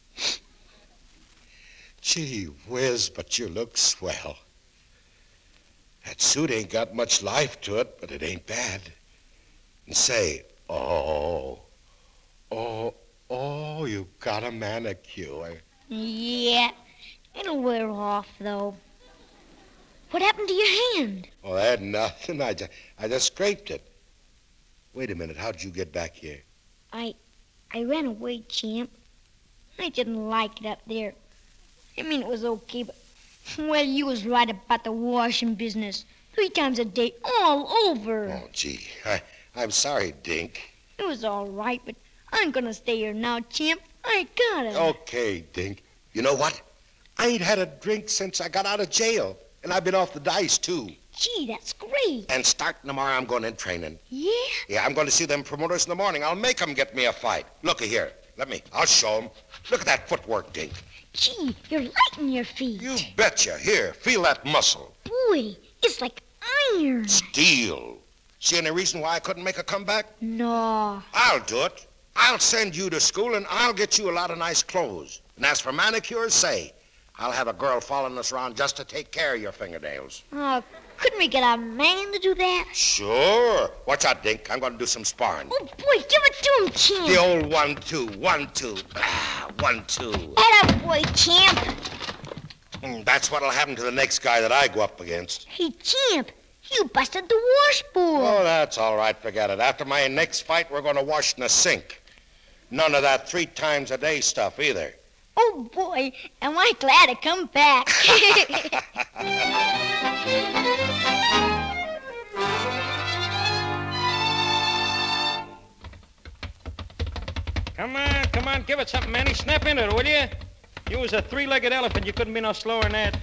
Gee whiz, but you look swell. That suit ain't got much life to it, but it ain't bad. And say, oh, Oh, oh, you got a manicure. Yeah, it'll wear off, though. What happened to your hand? Oh, that nothing. I just, I just scraped it. Wait a minute. How'd you get back here? I, I ran away, champ. I didn't like it up there. I mean, it was okay, but, well, you was right about the washing business. Three times a day, all over. Oh, gee. I, I'm sorry, Dink. It was all right, but I'm gonna stay here now, champ. I gotta. Okay, Dink. You know what? I ain't had a drink since I got out of jail. And I've been off the dice, too. Gee, that's great. And starting tomorrow, I'm going in training. Yeah? Yeah, I'm going to see them promoters in the morning. I'll make them get me a fight. Looky here. Let me. I'll show them. Look at that footwork, Dink. Gee, you're light in your feet. You betcha. Here, feel that muscle. Boy, it's like iron. Steel. See any reason why I couldn't make a comeback? No. I'll do it. I'll send you to school, and I'll get you a lot of nice clothes. And as for manicures, say, I'll have a girl following us around just to take care of your fingernails. Oh, couldn't we get a man to do that? Sure. Watch out, Dink. I'm going to do some sparring. Oh, boy, give it to him, champ. The old one, two, one, two. Ah, one, two. Atta boy, champ. Mm, that's what'll happen to the next guy that I go up against. Hey, champ, you busted the washboard. Oh, that's all right. Forget it. After my next fight, we're going to wash in the sink. None of that three times a day stuff either. Oh, boy, am I glad to come back. Come on, come on, give it something, Manny. Snap into it, will you? You was a three-legged elephant. You couldn't be no slower than that.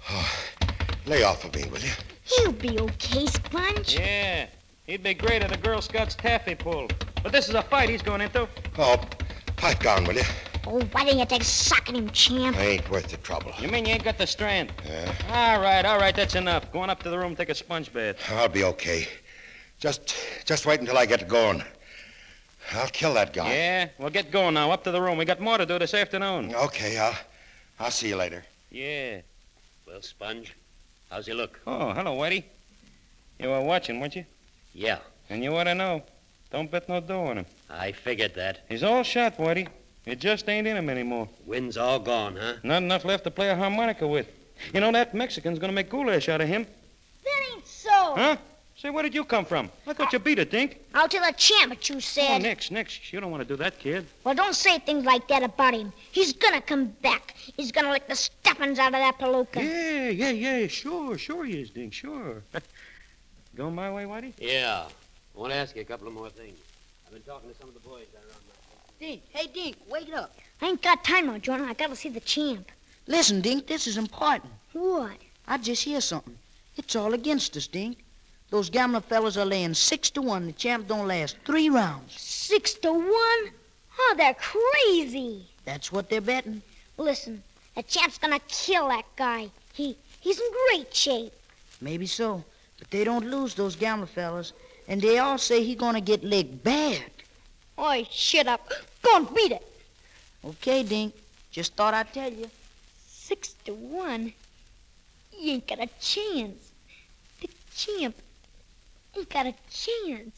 Lay off of me, will you? He'll be okay, Sponge. Yeah, he'd be great at a Girl Scout's taffy pull. But this is a fight he's going into. Oh, pipe down, will you? Oh, why didn't you take a sock at him, champ? I ain't worth the trouble. You mean you ain't got the strength? Yeah. All right, all right, that's enough. Go on up to the room and take a sponge bath. I'll be okay. Just, just wait until I get going. I'll kill that guy. Yeah? Well, get going now. Up to the room. We got more to do this afternoon. Okay, I'll, I'll see you later. Yeah. Well, Sponge, how's he look? Oh, hello, Whitey. You were watching, weren't you? Yeah. And you ought to know. Don't bet no dough on him. I figured that. He's all shot, Whitey. It just ain't in him anymore. Wind's all gone, huh? Not enough left to play a harmonica with. You know, that Mexican's gonna make goulash out of him. That ain't so. Huh? Say, where did you come from? I thought you beat it, Dink. I'll tell the champ what you Oh, said. Nix, Nix. You don't want to do that, kid. Well, don't say things like that about him. He's gonna come back. He's gonna lick the stuffings out of that palooka. Yeah, yeah, yeah. Sure, sure he is, Dink. Sure. Going my way, Whitey? Yeah. I want to ask you a couple of more things. I've been talking to some of the boys down around my... Dink, hey, Dink, wake up. I ain't got time now, Jonah. I gotta see the champ. Listen, Dink, this is important. What? I just hear something. It's all against us, Dink. Those gambler fellas are laying six to one. The champ don't last three rounds. Six to one? Oh, they're crazy. That's what they're betting. Listen, the champ's gonna kill that guy. He he's in great shape. Maybe so, but they don't lose, those gambler fellas. And they all say he's gonna get licked bad. Oi, shut up. Go and beat it. Okay, Dink. Just thought I'd tell you. Six to one? You ain't got a chance. The champ ain't got a chance.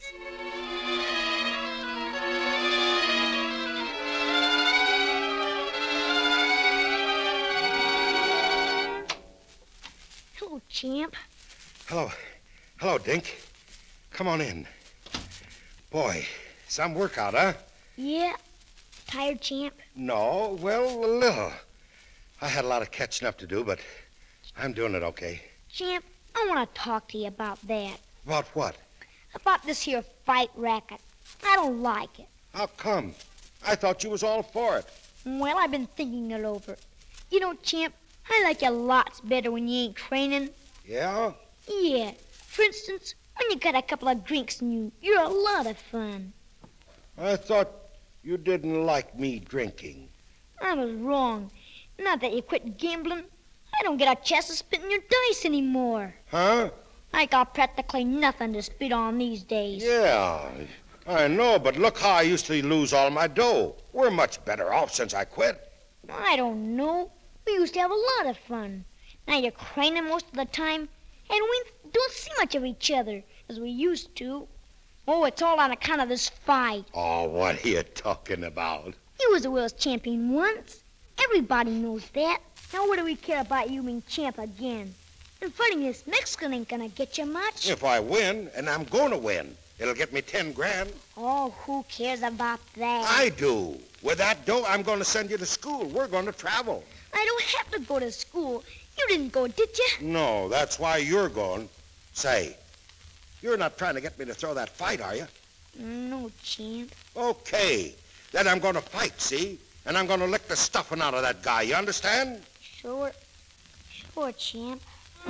Hello, champ. Hello. Hello, Dink. Come on in. Boy, some workout, huh? Yeah. Tired, champ? No, well, a little. I had a lot of catching up to do, but I'm doing it okay. Champ, I want to talk to you about that. About what? About this here fight racket. I don't like it. How come? I thought you was all for it. Well, I've been thinking it over. You know, champ, I like you lots better when you ain't training. Yeah? Yeah. For instance, when you got a couple of drinks in you, you're a lot of fun. I thought you didn't like me drinking. I was wrong. Now that you quit gambling, I don't get a chance to spin your dice anymore. Huh? I got practically nothing to spit on these days. Yeah, I know, but look how I used to lose all my dough. We're much better off since I quit. I don't know. We used to have a lot of fun. Now you're training most of the time, and we don't see much of each other as we used to. Oh, it's all on account of this fight. Oh, what are you talking about? You was a world's champion once. Everybody knows that. Now what do we care about you being champ again? And fighting this Mexican ain't gonna get you much. If I win, and I'm going to win, it'll get me ten grand. Oh, who cares about that? I do. With that dough, I'm going to send you to school. We're going to travel. I don't have to go to school. You didn't go, did you? No, that's why you're going. Say, you're not trying to get me to throw that fight, are you? No, champ. Okay. Then I'm going to fight, see? And I'm going to lick the stuffing out of that guy. You understand? Sure. Sure, champ.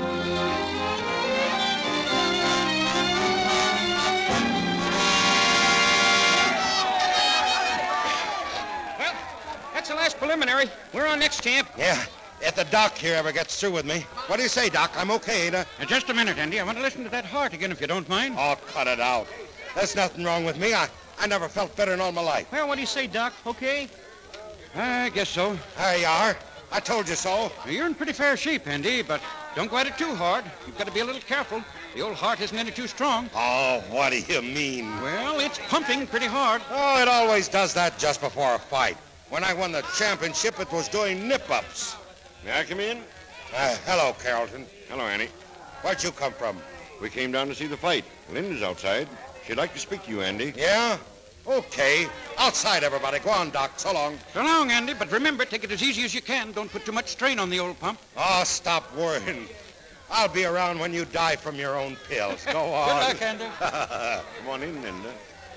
Well, that's the last preliminary. We're on next, champ. Yeah. If the doc here ever gets through with me. What do you say, Doc? I'm okay, ain't I? Now, just a minute, Andy. I want to listen to that heart again, if you don't mind. Oh, cut it out. There's nothing wrong with me. I, I never felt better in all my life. Well, what do you say, Doc? Okay? I guess so. There you are. I told you so. Now, you're in pretty fair shape, Andy, but don't go at it too hard. You've got to be a little careful. The old heart isn't any too strong. Oh, what do you mean? Well, it's pumping pretty hard. Oh, it always does that just before a fight. When I won the championship, it was doing nip-ups. May I come in? Uh, hello, Carrollton. Hello, Annie. Where'd you come from? We came down to see the fight. Linda's outside. She'd like to speak to you, Andy. Yeah? Okay. Outside, everybody. Go on, Doc. So long. So long, Andy, but remember, take it as easy as you can. Don't put too much strain on the old pump. Oh, stop worrying. I'll be around when you die from your own pills. Go on. Good luck, Andy. Come on in, Linda.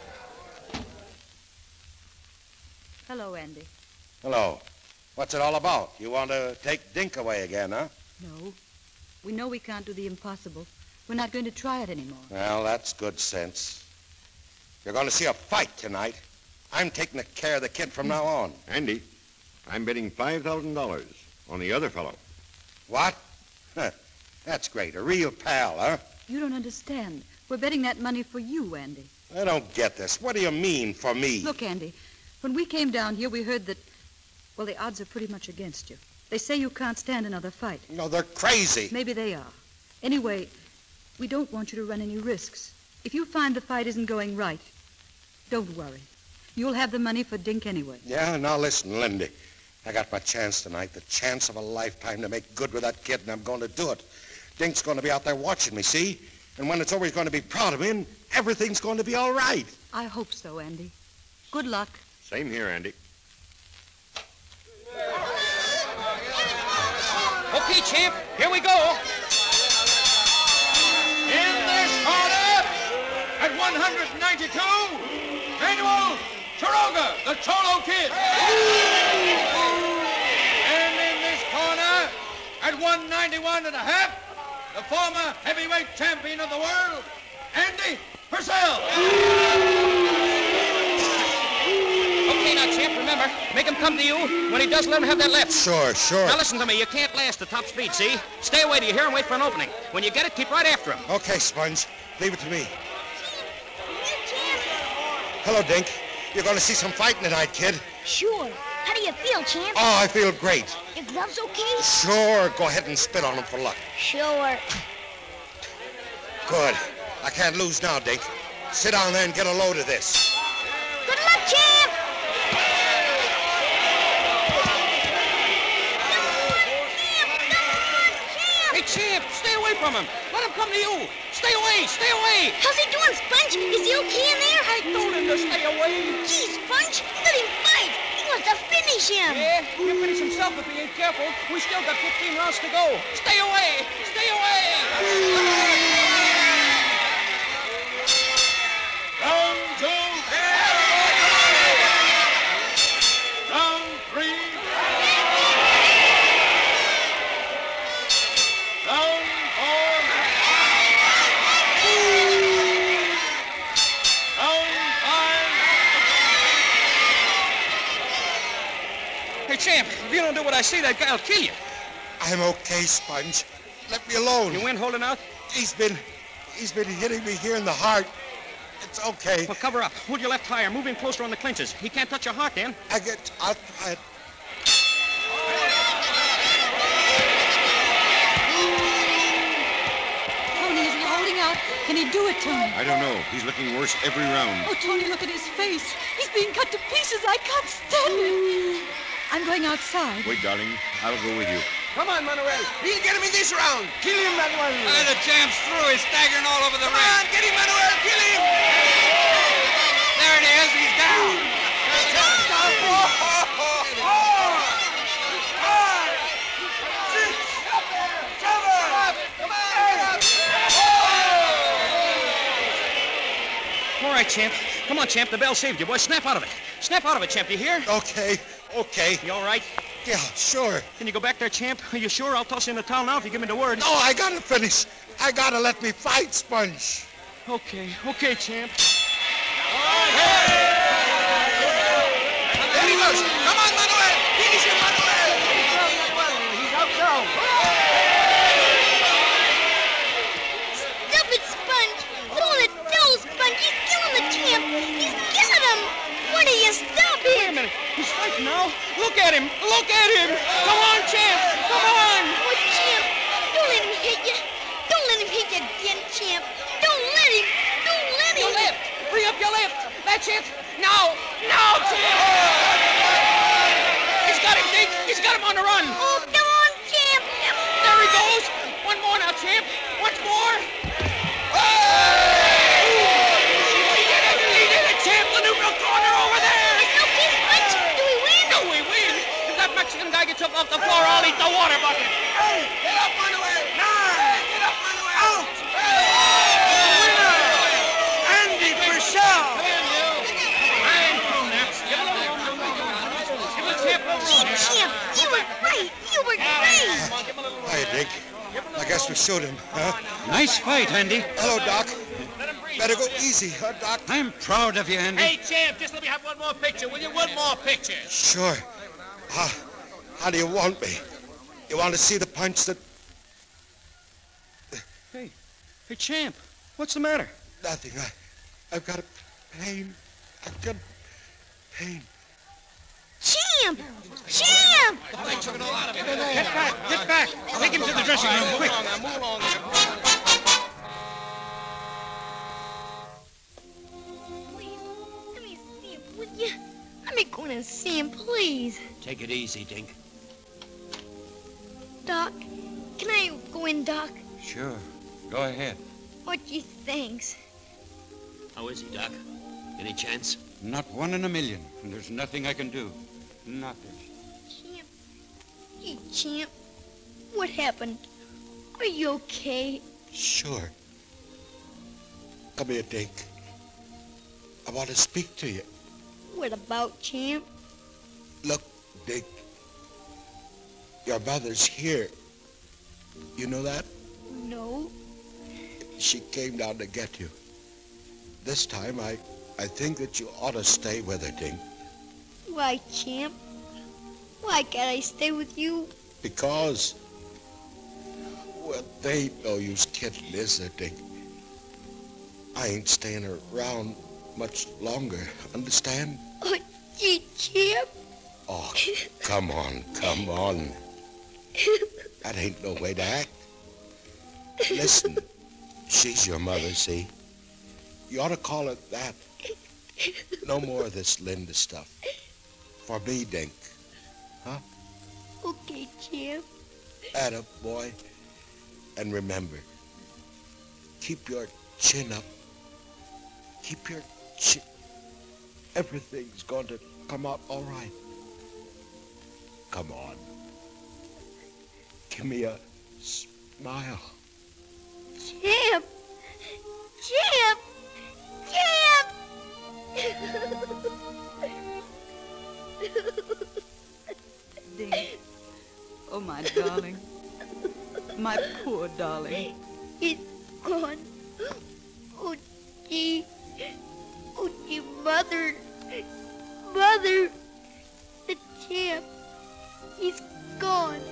Hello, Andy. Hello. What's it all about? You want to take Dink away again, huh? No. We know we can't do the impossible. We're not going to try it anymore. Well, that's good sense. You're going to see a fight tonight. I'm taking care of the kid from now on. Andy, I'm betting five thousand dollars on the other fellow. What? Huh. That's great. A real pal, huh? You don't understand. We're betting that money for you, Andy. I don't get this. What do you mean, for me? Look, Andy, when we came down here, we heard that, well, the odds are pretty much against you. They say you can't stand another fight. No, they're crazy. Maybe they are. Anyway, we don't want you to run any risks. If you find the fight isn't going right, don't worry. You'll have the money for Dink anyway. Yeah, now listen, Lindy. I got my chance tonight, the chance of a lifetime to make good with that kid, and I'm going to do it. Dink's going to be out there watching me, see? And when it's over, he's going to be proud of me, and everything's going to be all right. I hope so, Andy. Good luck. Same here, Andy. Okay, champ, here we go. In this corner, at one ninety-two, Manuel Taroga, the Cholo Kid. And in this corner, at one ninety-one and a half, the former heavyweight champion of the world, Andy Purcell. Okay, now, champ, remember, make him come to you. When he does, let him have that left. Sure, sure. Now, listen to me. You can't last at top speed, see? Stay away till you hear him, wait for an opening. When you get it, keep right after him. Okay, Sponge. Leave it to me. Hello, Dink. You're going to see some fighting tonight, kid. Sure. How do you feel, champ? Oh, I feel great. Your gloves okay? Sure. Go ahead and spit on them for luck. Sure. Good. I can't lose now, Dink. Sit down there and get a load of this. Good luck, champ! Hey, champ, stay away from him. Let him come to you. Stay away, stay away. How's he doing, Sponge? Is he okay in there? I told him to stay away. Gee, Sponge, let him fight. He wants to finish him. Yeah, he'll finish himself if he ain't careful. We still got fifteen rounds to go. Stay away, stay away. Round two. Round three. Round four. Round five. Hey, champ, if you don't do what I say, that guy'll kill you. I'm okay, Sponge. Let me alone. You win holding out? He's been, he's been hitting me here in the heart. It's okay. Well, cover up. Hold your left higher. Move in closer on the clinches. He can't touch your heart, then. I get, I'll try it. Tony, is he holding out? can he do it, Tony? I don't know. He's looking worse every round. Oh, Tony, look at his face. He's being cut to pieces. I can't stand it. I'm going outside. Wait, darling. I'll go with you. Come on, Manuel. He'll get him in this round. Kill him, Manuel. Uh, the champ's through. He's staggering all over the Come ring. on, get him, Manuel. Kill him. There it is. He's down. All right, champ. Come on, champ. The bell saved you, boy. Snap out of it. Snap out of it, champ. You hear? Okay, okay. You all right? Yeah, sure. Can you go back there, champ? Are you sure? I'll toss you in the towel now if you give me the word. No, I gotta finish. I gotta let me fight, Sponge. Okay, okay, champ. There he goes. Come on, Manuel. Finish him, Manuel. He's out now. Stop it, Sponge. Don't let go, Sponge. He's killing the champ. He's killing him. Why do you stop him? Wait a minute. He's fighting now. Look at him. Look at him. Come on, champ. Come on. Oh, champ. Don't let him hit you. Don't let him hit you again, champ. Don't let him. Don't let him. Your left. Free up your left. That's it. Now. Now, champ. He's got him, Dink. He's got him on the run. Oh, come on, champ. There he goes. One more now, champ. Once more. He did it. He did it, champ. The neutral corner over there. Okay, Sponge. Do we win? No, we win. If that Mexican guy gets up off the floor, I'll eat the water bucket. Hey, get up, Manuel. Nine. Get up, Manuel. Out. Winner, Andy Purcell. Champ, you were great. You were great. Hi, Dick. I guess we showed him, huh? Nice fight, Andy. Hello, Doc. Better go easy, huh, Doc? I'm proud of you, Andy. Hey, champ, just let me have one more picture, will you? One more picture. Sure. How, how do you want me? You want to see the punch that... Hey, hey, champ. What's the matter? Nothing. I, I've got a pain. I've got pain. Champ! Champ! Get back. Get back. Take him to the dressing room, quick. Move along. Please, let me see him, would you? Let me go in and see him, please. Take it easy, Dink. Doc, can I go in, Doc? Sure. Go ahead. What do you thinks? How is he, Doc? Any chance? Not one in a million. And there's nothing I can do. Nothing. Champ. Hey, Champ. What happened? Are you okay? Sure. Come here, Dink. I want to speak to you. What about, Champ? Look, Dink. Your mother's here. You know that? No. She came down to get you. This time, I, I think that you ought to stay with her, Dink. Why, Champ? Why can't I stay with you? Because, well, they ain't no use kidding, is there, Dink? I ain't staying around much longer, understand? Oh, gee, Champ. Oh, come on, come on. That ain't no way to act. Listen, she's your mother, see? You ought to call it that. No more of this Linda stuff. For me, Dink. Huh? Okay, Champ. Atta boy. And remember, keep your chin up. Keep your chin. Everything's going to come out all right. Come on. Give me a smile. Champ! Champ! Champ! Dink. Oh, my darling. My poor darling. He's gone. Oh, gee. Oh, gee, Mother. Mother. The champ. He's gone.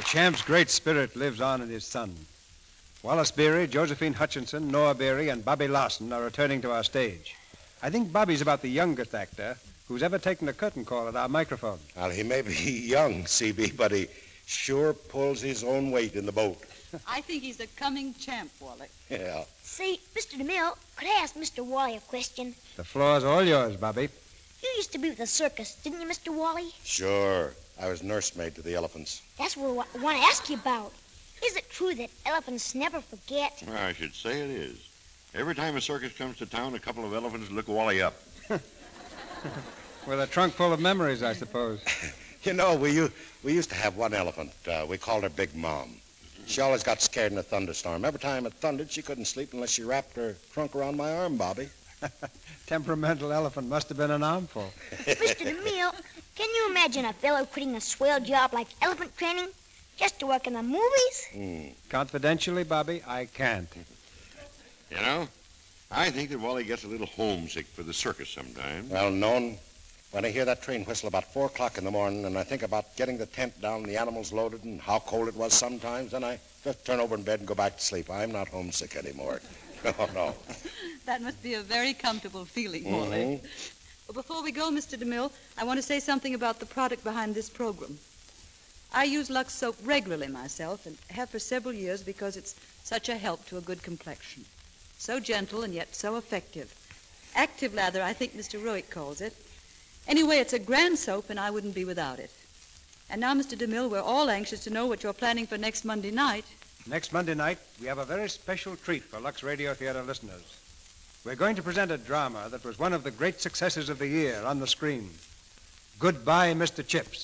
Champ's great spirit lives on in his son. Wallace Beery, Josephine Hutchinson, Noah Beery, and Bobby Larson are returning to our stage. I think Bobby's about the youngest actor who's ever taken a curtain call at our microphone. Well, he may be young, C B, but he sure pulls his own weight in the boat. I think he's the coming champ, Wally. Yeah. Say, Mister DeMille, could I ask Mister Wally a question? The floor's all yours, Bobby. You used to be with the circus, didn't you, Mister Wally? Sure. I was nursemaid to the elephants. That's what I want to ask you about. Is it true that elephants never forget? Well, I should say it is. Every time a circus comes to town, a couple of elephants look Wally up. With a trunk full of memories, I suppose. You know, we, u- we used to have one elephant. Uh, we called her Big Mom. She always got scared in a thunderstorm. Every time it thundered, she couldn't sleep unless she wrapped her trunk around my arm, Bobby. Temperamental elephant must have been an armful. Mister DeMille, can you imagine a fellow quitting a swell job like elephant training just to work in the movies? Mm. Confidentially, Bobby, I can't. You know, I think that Wally gets a little homesick for the circus sometimes. Well, known. When I hear that train whistle about four o'clock in the morning and I think about getting the tent down and the animals loaded and how cold it was sometimes, then I just turn over in bed and go back to sleep. I'm not homesick anymore. No, no. That must be a very comfortable feeling, Mm-hmm. Wally. Well, before we go, Mister DeMille, I want to say something about the product behind this program. I use Lux soap regularly myself and have for several years because it's such a help to a good complexion. So gentle and yet so effective. Active lather, I think Mister Roick calls it. Anyway, it's a grand soap, and I wouldn't be without it. And now, Mister DeMille, we're all anxious to know what you're planning for next Monday night. Next Monday night, we have a very special treat for Lux Radio Theater listeners. We're going to present a drama that was one of the great successes of the year on the screen. Goodbye, Mister Chips.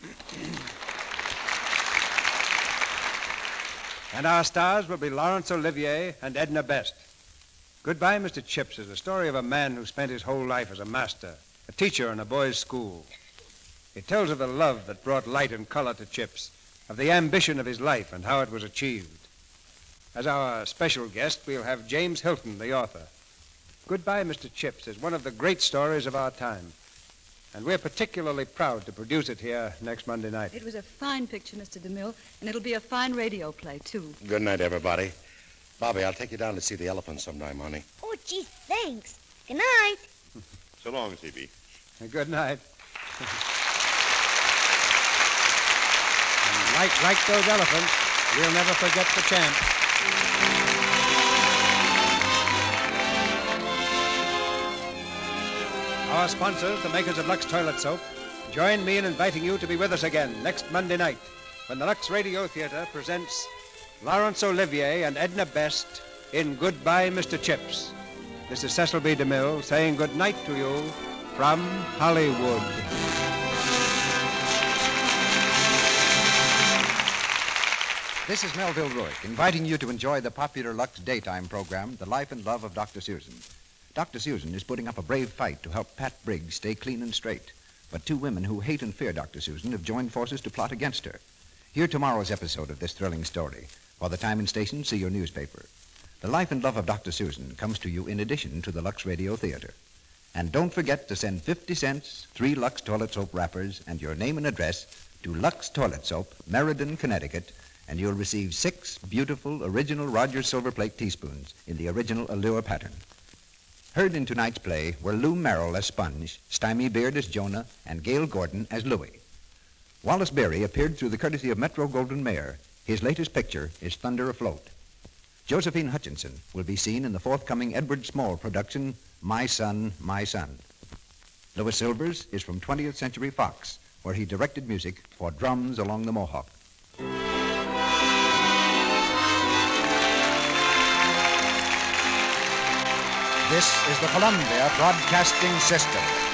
And our stars will be Laurence Olivier and Edna Best. Goodbye, Mister Chips is the story of a man who spent his whole life as a master, a teacher in a boys' school. It tells of the love that brought light and color to Chips, of the ambition of his life and how it was achieved. As our special guest, we'll have James Hilton, the author. Goodbye, Mister Chips is one of the great stories of our time, and we're particularly proud to produce it here next Monday night. It was a fine picture, Mister DeMille, and it'll be a fine radio play, too. Good night, everybody. Bobby, I'll take you down to see the elephants sometime, honey. Oh, gee, thanks. Good night. So long, C B. Good night. And like, like those elephants, we'll never forget the champ. Our sponsors, the makers of Lux Toilet Soap, join me in inviting you to be with us again next Monday night when the Lux Radio Theater presents Laurence Olivier and Edna Best in Goodbye, Mister Chips. This is Cecil B. DeMille saying good night to you from Hollywood. This is Melville Ruick, inviting you to enjoy the popular Lux daytime program, The Life and Love of Doctor Susan. Doctor Susan is putting up a brave fight to help Pat Briggs stay clean and straight. But two women who hate and fear Doctor Susan have joined forces to plot against her. Hear tomorrow's episode of this thrilling story. For the time and station, see your newspaper. The Life and Love of Doctor Susan comes to you in addition to the Lux Radio Theater. And don't forget to send fifty cents, three Lux Toilet Soap wrappers, and your name and address to Lux Toilet Soap, Meriden, Connecticut, and you'll receive six beautiful original Rogers Silver Plate teaspoons in the original Allure pattern. Heard in tonight's play were Lou Merrill as Sponge, Stymie Beard as Jonah, and Gail Gordon as Louie. Wallace Beery appeared through the courtesy of Metro-Goldwyn-Mayer. His latest picture is Thunder Afloat. Josephine Hutchinson will be seen in the forthcoming Edward Small production, My Son, My Son. Louis Silvers is from twentieth Century Fox, where he directed music for Drums Along the Mohawk. This is the Columbia Broadcasting System.